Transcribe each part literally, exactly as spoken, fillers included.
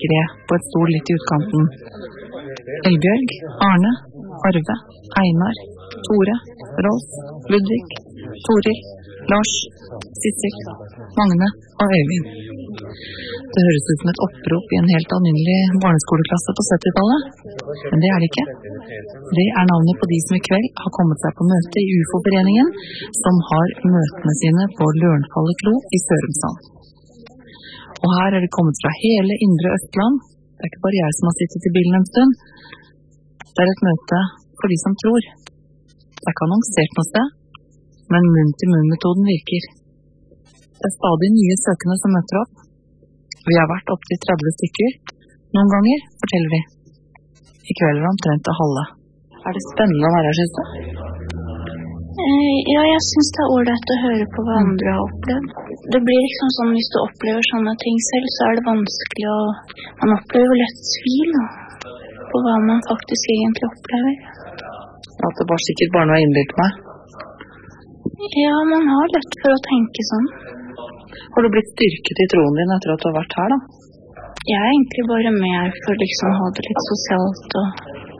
tre på et stol litt i utkanten. Elbjørg, Arne, Arve, Einar, Tore, Rolf, Ludvig, Toril, Lars, Sissel, Magne og Øyvind. Det høres ut som et opprop i en helt alminnelig barneskoleklasse på syttitallet, men det er det ikke. Det er navnet på de som i kveld har kommet seg på møte i U F O-foreningen, som har møtene sine på Lørenfallet kro i Sørumsand. Og her er det kommet fra hele indre Østland. Det er ikke bare jeg som har sittet i bilen en stund. Det er et møte for de som tror. Det er ikke annonsert noe sted, men munn-til-munn-metoden virker. Det er stadig nye søkende som møter opp. Vi har vært opp til tretti stykker. Noen ganger, forteller de. I kveld er det omtrent det halve. Er det spennende å være her, synes du? Eh, ja, jeg synes det er ålreit å høre på hva andre har opplevd. Det blir liksom sånn, hvis du opplever sånne ting selv, så er det vanskelig å... Man opplever lett tvil på hva man faktisk egentlig opplever. At det var sikkert bare noe jeg innbilt meg. Ja, man har lett for å tenke sånn. Har du blitt styrket i troen din etter at du har vært her, da? Jeg er egentlig bare med for liksom å ha det litt sosialt og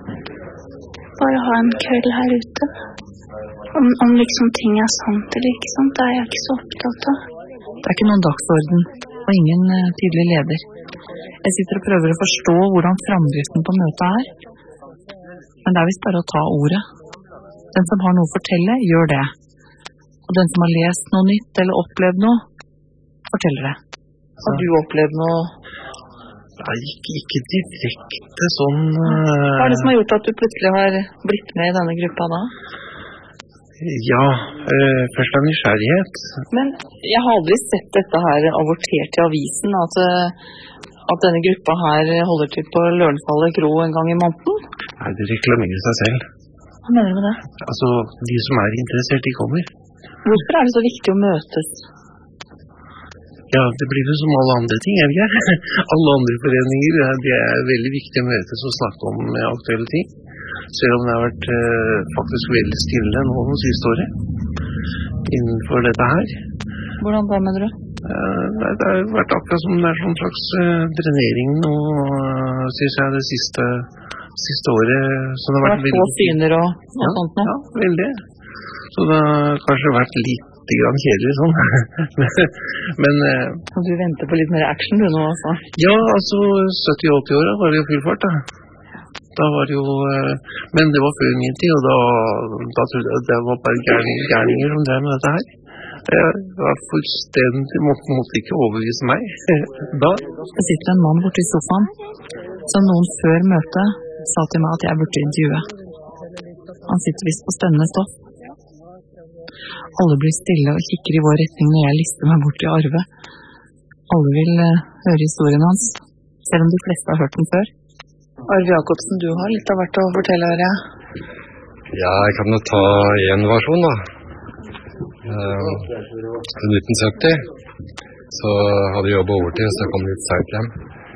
bare ha en kveld her ute. Om, om liksom ting er sant eller ikke sant, det er jeg ikke så opptatt av. Det er ikke noen dagsorden og ingen uh, tydelig leder. Jeg sitter og prøver å forstå hvordan framdriften på møtet er. Men det er vist bare å ta ordet. Den som har noe å fortelle, gjør det. Og den som har lest noe nytt eller opplevd noe, forteller det. Har du opplevd noe? Nei, ikke, ikke direkte sånn... Uh... Hva er det som har gjort at du plutselig har blitt med i denne gruppa da? Ja, uh, først av nysgjerrighet. Men jeg har aldri sett dette her avortert i avisen, at, at denne gruppa her holder til på Lørenfallet kro en gang i måneden. Nei, det reklamerer seg selv. Hva mener du med det? Altså, de som er interessert, de kommer. Hvorfor er det så viktig å møtes? Ja, det blir jo som alle andre ting, er det ikke? Alle andre foreninger, det er veldig viktig å møtes og snakke om aktuelle ting. Selv om det har vært uh, faktisk veldig stille nå de siste året innenfor dette her. Hvordan da, mener du? Uh, det, det har vært akkurat som det er sånn slags uh, drenering nå, uh, synes jeg, det siste, siste året. Så det har vært, vært få syner og, og ja, sånt nå? Ja, veldig. Så det har kanskje vært litt grann kjedelig sånn. Men... Uh, og du venter på litt mer action du nå, altså? Ja, altså sytti-åtti år var det jo full fart da. Da var det jo, men det var før min tid, og da, da trodde jeg at det var bare gærninger, gærninger som drev med dette her. Det var fullstendig, måtte, måtte ikke overbevise meg. Da. Det sitter en mann borte i sofaen, som noen før møtet sa til meg at jeg burde intervjue. Han sitter vist på spennende stoff. Alle blir stille og kikker i vår retning når jeg lister meg bort til Arve. Alle vil uh, høre historien hans, selv om de fleste har hørt den før. Arve Jacobsen, du har litt av hvert å fortelle her, ja? Ja, jeg kan jo ta en versjon da. Uh, I nitten sytti så hadde jeg jobbet overtid, så jeg kom litt sent hjem.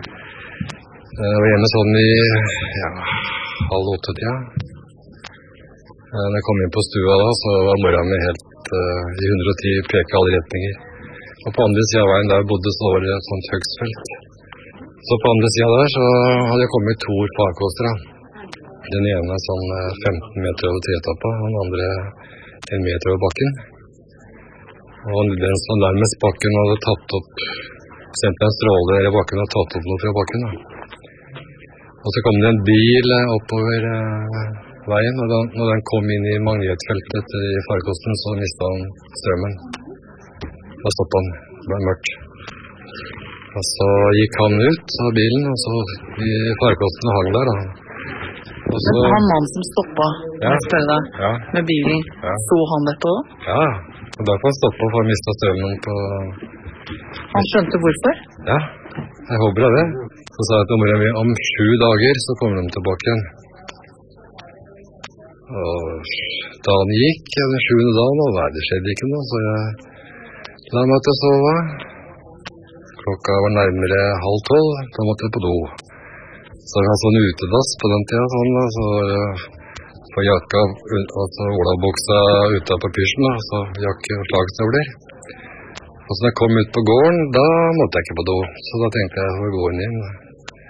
Uh, jeg var hjemme sånn i ja, halv åtte-tida. Uh, når jeg kom inn på stua da, så var morgenen min helt uh, i hundre og ti peke alle retninger. Og på andre siden av veien der bodde så var det et sånt høgstfelt. Så på andre siden der så hadde jeg kommet to farkoster da. Den ene sånn femten meter over tretappa, og den andre en meter over bakken. Og den som nærmest bakken hadde tatt opp, sendt en stråle i bakken og tatt opp noe fra bakken da. Og så kom det en bil oppover eh, veien, og da, når den kom inn i magnetfeltet i farkosten, så mistet han strømmen. Da stoppet han, det ble mørkt. Og så gikk han ut av bilen, og så i farkosten hang der da. Og så... Men han mann som stoppet, ja, jeg spør deg, ja, med bilen, ja. Så han dette også? Ja, og derfor han stoppet for å miste strømmen på... Han skjønte hvorfor? Ja, jeg håper det. Så sa jeg til moren min, om sju dager så kommer de tilbake igjen. Og da han gikk, den sjuende dagen, og nei, det skjedde ikke noe, så jeg la meg til å sove. Klokka var nærmere halv tolv, da måtte jeg på do. Så jeg hadde sånn utedass på den tida, sånn, så for jakka og så olabuksa ute på pysjen, så jakke og slagstøvler. Og så når jeg kom ut på gården, da måtte jeg ikke på do, så da tenkte jeg å gå inn inn.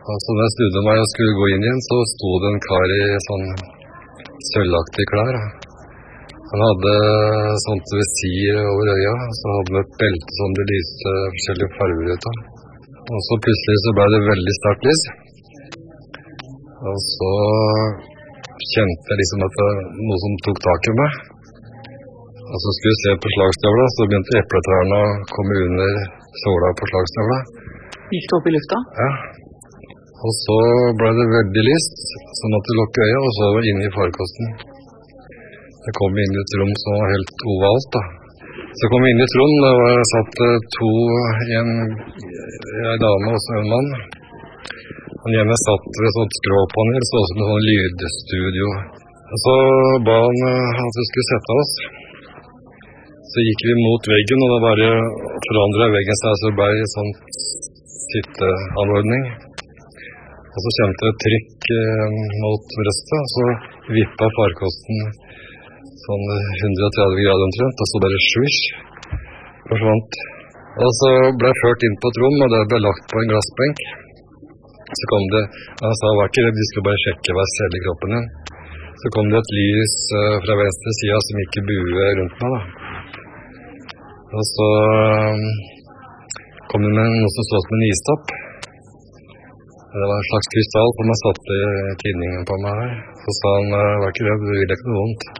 Og så da jeg snudde meg og skulle gå inn igjen, så sto det en kar i sånn sølvaktige klær. Han hadde sånt visir over øya, så hadde han et belte som det lyste forskjellige farver ut av. Og så plutselig så ble det veldig sterkt lys. Og så kjente jeg liksom at det var noe som tok tak i meg. Og så skulle jeg se på slagstøvla, så begynte epletrærne å komme under såla på slagstøvla. Gikk det opp i lufta? Ja. Og så ble det veldig lyst, så måtte jeg lukke øya, og så var jeg inne i farkosten. Jeg kom inn i et rom som var helt ovalt da. Så kom jeg inn i et rom, det var satt to, en, en dame og så en mann. Han ene satt ved et sånt skråpanel, så også med sånn lydstudio. Og så ba han at vi skulle sette oss. Så gikk vi mot veggen, og da bare forandret veggen seg, så ble det en sånn sitteanordning. Og så kjente jeg et trykk eh, mot brøstet, og så vippet farkosten sånn hundre og tretti grader omtrent, og så bare svisj, forsvant. Og så ble jeg ført inn på et rom, og det ble lagt på en glassbenk. Så kom det, han sa, var ikke redd, de skulle bare sjekke hver celle i kroppen din. Så kom det et lys eh, fra venstre siden som ikke buet rundt meg da. Og så um, kom det med noe som så ut som en istopp. Det var en slags krystall som jeg satte i tidningen på meg her. Så sa han, var ikke redd, det ville ikke noe vondt.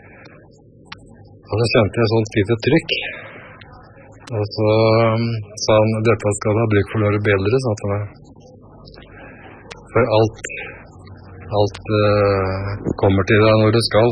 Og så kjente jeg sånt lite trykk. Og så um, sa han, dette skal du ha bruk for når du bedre, sa han. For alt, alt uh, kommer til deg når du skal.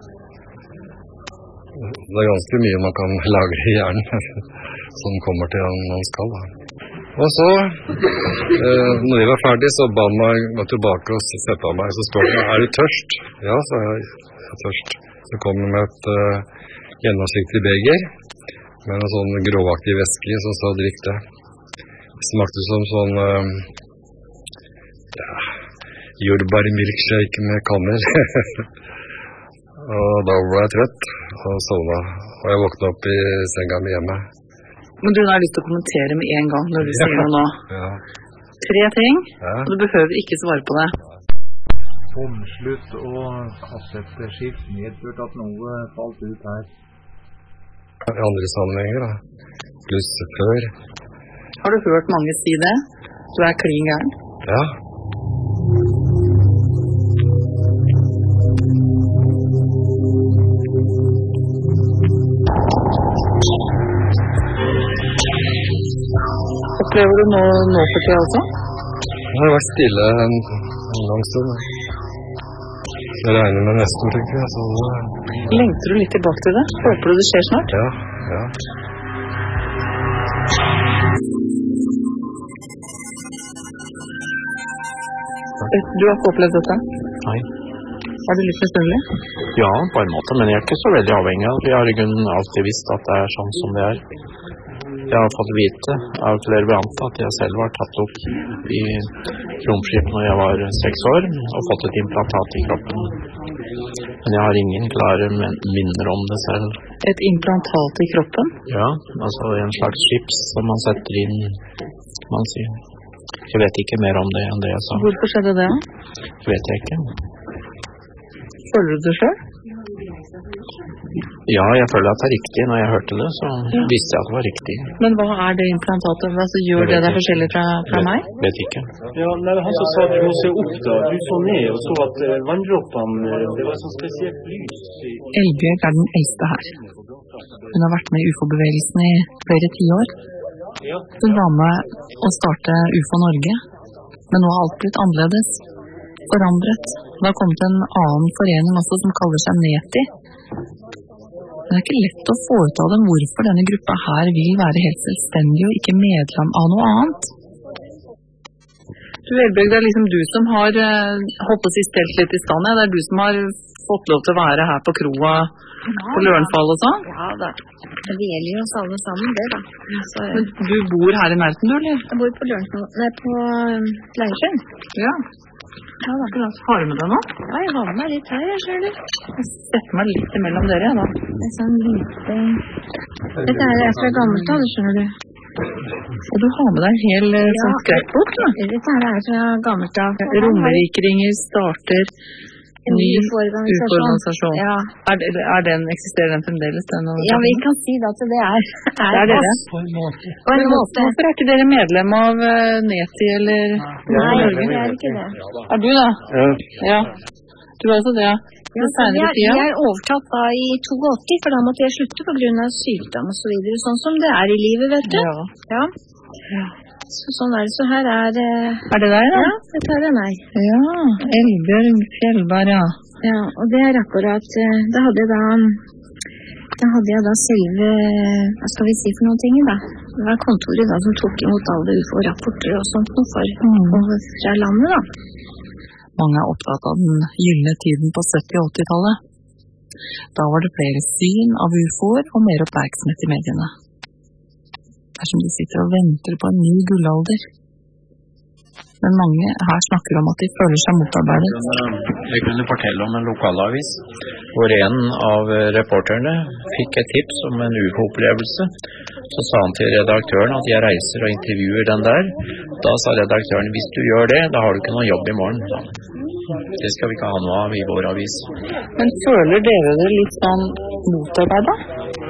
Det er ganske mye man kan lagre i hjernen som kommer til deg når man skal. Da. Og så, uh, når jeg var ferdig, så ba han meg gå tilbake og sette av meg. Så spør han, er du tørst? Ja, så er jeg, jeg er tørst. Så kom han med et uh, gjennomsiktig beger med en sånn gråaktig væske, så sa drikk det. Det smakte som sånn uh, ja, jordbærmilkshake med kanner. Og da ble jeg trett og sovna, og jeg våknet opp i senga mi hjemme. Men du har lyst til å kommentere med en gang når du sier noe nå. Ja. Tre ting, Ja. og du behøver ikke svare på det. Omslutt og kassetteskift medført at noe falt ut her. I andre sammenhenger da, pluss før. Har du hørt mange si det? Du er klin gæren. Ja. Opplever du nå, nå for tida også? Det har vært stille en, en lang stund. Jeg regner med nesten, tenker jeg. Så... Lengter du litt tilbake til det? Håper du det skjer snart? Ja, ja. Du har ikke opplevd dette? Nei. Er du litt misunnelig? Ja, på en måte, men jeg er ikke så veldig avhengig av det. Jeg har i grunnen alltid visst at det er sånn som det er. Jeg har fått vite av klærvoante at jeg selv var tatt opp i romskip når jeg var seks år og fått et implantat i kroppen. Men jeg har ingen klare minner om det selv. Et implantat i kroppen? Ja, altså en slags chips som man setter inn, man sier. Jeg vet ikke mer om det enn det jeg sa. Hvorfor skjedde det? Vet jeg ikke. Føler du det selv? Ja, jeg føler at det er riktig. Når jeg hørte det, så ja. visste jeg at det var riktig. Men hva er det implantatet? Hva så gjør det deg forskjellig fra, fra vet, meg? Vet ikke. Ja, nei, han som sa at du må se opp da. Du så ned og så at uh, vanndråpene, det var sånn spesielt lys. Elbjørg er den eldste her. Hun har vært med i U F O-bevegelsen i flere tiår. Ja. Hun var med å starte U F O Norge, men nå har alt blitt annerledes. Forandret. Det har kommet en annen forening også som kaller seg NETI. Det er ikke lett å få ut av dem hvorfor denne gruppa her vil være helt selvstendig og ikke medlem av noe annet. Du Elbjørg, det er liksom du som har holdt på å si stelt litt i stand. Det er du som har fått lov til å være her på kroa på Lørenfall og sånn. Ja da, det gjelder jo oss alle sammen det da. Så, Men du bor her i nærheten, du, eller? jeg bor på Lørenfall, nei på Leirsjøen. Ja. Ja da. Har du med deg nå? Ja, jeg har med meg litt her, jeg ser det. Jeg setter meg litt imellom dere, ja, da. Det er sånn lite... Dette er, er fra gammelt da, det skjønner du. Og du har med deg en hel ja. sånn scrapbook, da? Dette her er fra gammelt av. Romerikringer starter en ny U F-organisasjon. Ja. Er, er den, eksisterer den fremdeles? Den ja, vi kan si da at det er, er, det er dere. På en måte. På en måte. Hvorfor er ikke dere medlem av uh, Neti, eller? Nei, det er ikke det. Er du da? Ja. Ja. Du er også det, ja. Ja, vi, er, vi er overtatt da i åtti, for da måtte jeg slutte på grunn av sykdom og så videre, sånn som det er i livet, vet du. Ja. Ja. Ja. Så, sånn er det. Så her er... Uh, er det deg da? Ja, dette er meg. Ja, Elbjørg Fjellberg, ja. Ja, og det er akkurat, uh, da hadde jeg da, da hadde jeg da selve, hva skal vi si for noen ting da? Det var kontoret da som tok imot alle U F O-rapporter og sånt noe for, mm. fra landet da. Mange er opptatt av den gyllene tiden på sytti- og åttitallet. Da var det flere syn av U F O-er og mer oppmerksomhet i mediene. Det er som de sitter og venter på en ny gullalder. Men mange her snakker om at de føler seg motarbeidet. Jeg kunne fortelle om en lokalavis, hvor en av reporterne fikk et tips om en U F O-opplevelse. Så sa han til redaktøren at jeg reiser og intervjuer den der. Da sa redaktøren, hvis du gjør det, da har du ikke noen jobb i morgen. Det skal vi ikke ha noe av i vår avis. Men føler dere det litt sånn motarbeidet?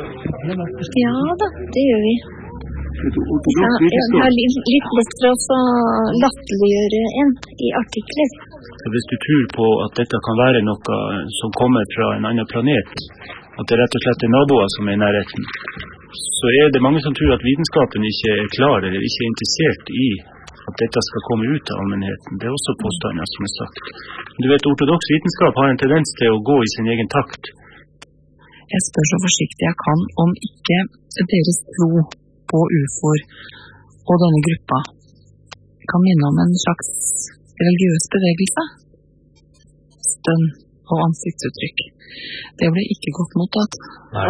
Ja da, det gjør vi. Ja, jeg har litt, litt lettere å latterliggjøre en i artikler. Så hvis du tror på at dette kan være noe som kommer fra en annen planet, at det rett og slett er naboer som er i nærheten, så er det mange som tror at vitenskapen ikke er klar eller ikke er interessert i at dette skal komme ut av allmennheten. Det er også påstander som er sagt. Du vet, ortodoks vitenskap har en tendens til å gå i sin egen takt. Jeg spør så forsiktig jeg kan om ikke deres tro på U F O-er og denne gruppa kan minne om en slags religiøs bevegelse. Stønn og ansiktsuttrykk. Det ble ikke godt mottatt. Det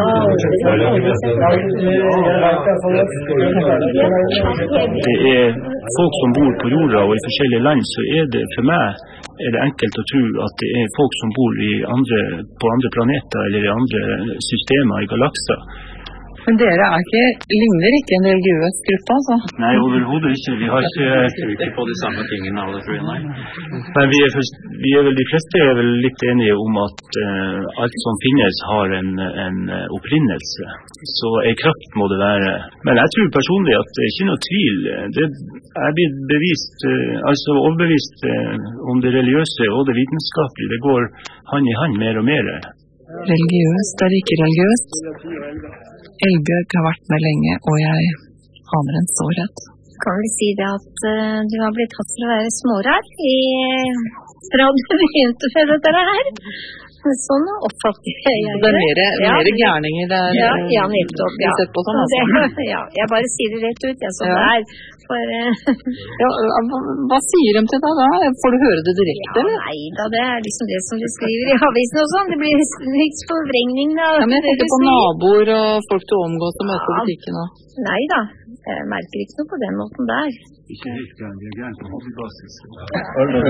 er folk som bor på jorda og i forskjellige land, så er det for meg er det enkelt å tro at det er folk som bor i andre, på andre planeter eller i andre systemer i galakser. Men dere er ikke, ligner ikke en religiøs gruppe, altså? Nei, overhodet ikke. Vi har ikke... Jeg tror ikke på de samme tingene alle tror, nei. Men vi er, vi er vel, de fleste er vel litt enige om at uh, alt som finnes har en, en opprinnelse. Så en kraft må det være. Men jeg tror personlig at det er ikke noe tvil. Det er blitt bevist, uh, altså overbevist uh, om det religiøse og det vitenskapelige. Det går hand i hand mer og mer. Religiøst er ikke religiøst. Elbjørg har vært med lenge, og jeg aner en sårhet. Kan vi si det at uh, du har blitt tatt til å være smårar i, fra du begynte med dette her? Sånn oppfatter jeg det. Det er mer, ja. mer gærninger der. Ja, ja, nettopp. Ja. På sånn, altså. det, ja, jeg bare sier det rett ut, jeg, sånn ja. det er. For, uh, ja, hva, hva sier de til deg da? Får du høre det direkte, ja, eller? Nei da, det er liksom det som de skriver i avisen og sånn. Det blir litt forvrengning da. Ja, men jeg tenker på naboer og folk du omgås og møter på butikken og... Nei da, jeg merker ikke noe på den måten der. Ikke helt gærent, det er gærent på hobbybasis. Ja,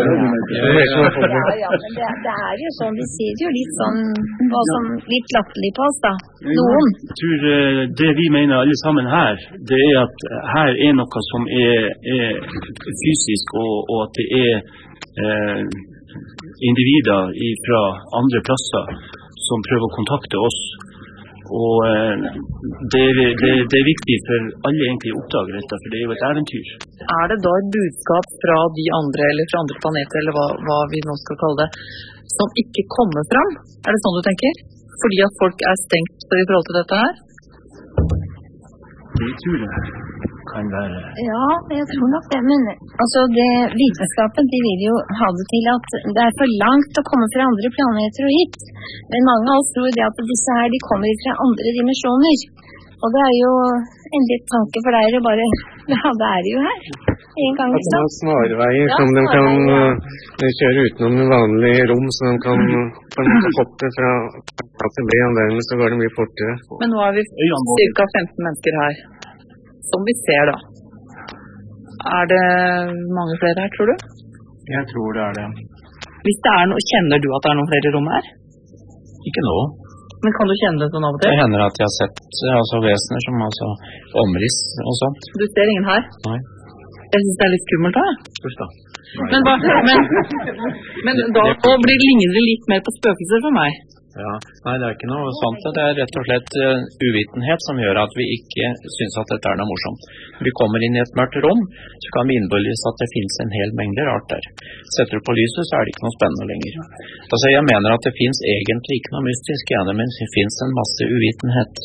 ja, men det, det er jo sånn, de sier jo litt sånn, hva som litt latterlig på oss da, noen. Jeg tror det vi mener alle sammen her, det er at her er noe som er, er fysisk, og, og at det er eh, individer fra andre plasser som prøver å kontakte oss. Og eh, det, det, det er viktig for alle egentlig å oppdage dette, for det er jo et eventyr. Er det da et budskap fra de andre, eller fra andre planeter, eller hva, hva vi nå skal kalle det, som ikke kommer fram? Er det sånn du tenker? Fordi at folk er stengt i forhold til dette her? Det tror jeg kan være. Ja, jeg tror nok det, men altså det, vitenskapen, de vil jo ha det til at det er for langt å komme fra andre planeter og hit. Men mange av oss tror det at disse her, de kommer fra andre dimensjoner. Og det er jo en litt tanke for deg å bare, ja, det er det jo her. En gang, ikke sant? Snarveier ja, som de kan ja. uh, kjøre utenom en vanlig rom, så de kan på en måte hoppe fra A til B, og dermed så går det mye fortere. Men nå er vi cirka femten mennesker her. Som vi ser da. Er det mange flere her, tror du? Jeg tror det er det. Hvis det er noe, kjenner du at det er noen flere rom her? Ikke nå. Men kan du kjenne det sånn av og til? Det hender at jeg har sett altså, vesener som altså, omriss og sånt. Du ser ingen her? Nei. Jeg synes det er litt skummelt da. Først da. Men, hva, men, men da blir ligner det litt mer på spøkelser for meg. Ja, nei, det er ikke noe sånt. Det er rett og slett uh, uvitenhet som gjør at vi ikke synes at dette er noe morsomt. Når vi kommer inn i et mørkt rom, så kan vi innbevise at det finnes en hel mengde rart der. Setter du på lyset, så er det ikke noe spennende lenger. Altså, jeg mener at det finnes egentlig ikke noe mystisk i det, men det finnes en masse uvitenhet.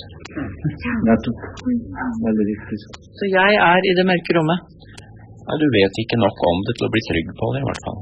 Veldig riktig. Så jeg er i det mørke rommet? Nei, du vet ikke nok om det til å bli trygg på det i hvert fall.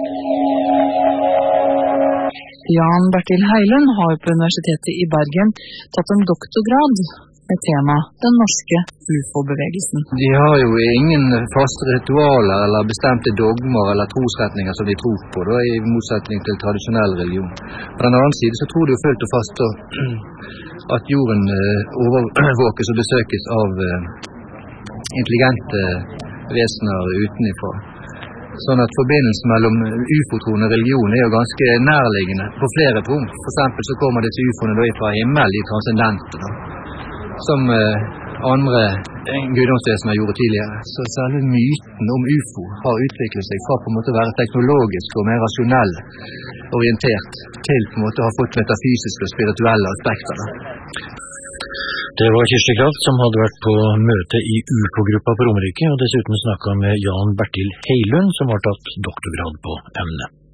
Jan Bertil Heilund har på Universitetet i Bergen tatt en doktorgrad med tema Den norske U F O-bevegelsen. De har jo ingen faste ritualer eller bestemte dogmer eller trosretninger som de tror på, da, i motsetning til tradisjonell religion. På den annen side så tror de jo fullt og fast da, at jorden overvåkes og besøkes av intelligente vesener utenifra. Sånn at forbindelsen mellom U F O-troen og religion er jo ganske nærliggende på flere punkt. For eksempel så kommer disse U F O-ene fra himmel, de transcendente, da, som eh, andre guddomsvesener gjorde tidligere. Så selve myten om U F O har utviklet seg fra på en måte å være teknologisk og mer rasjonell orientert til på en måte å ha fått metafysiske og spirituelle aspekter. Da. Det var Kirsti Kraft som hadde vært på møte i U F O-gruppa på Romerike, og dessuten snakket med Jan Bertil Heilund som har tatt doktorgrad på emnet.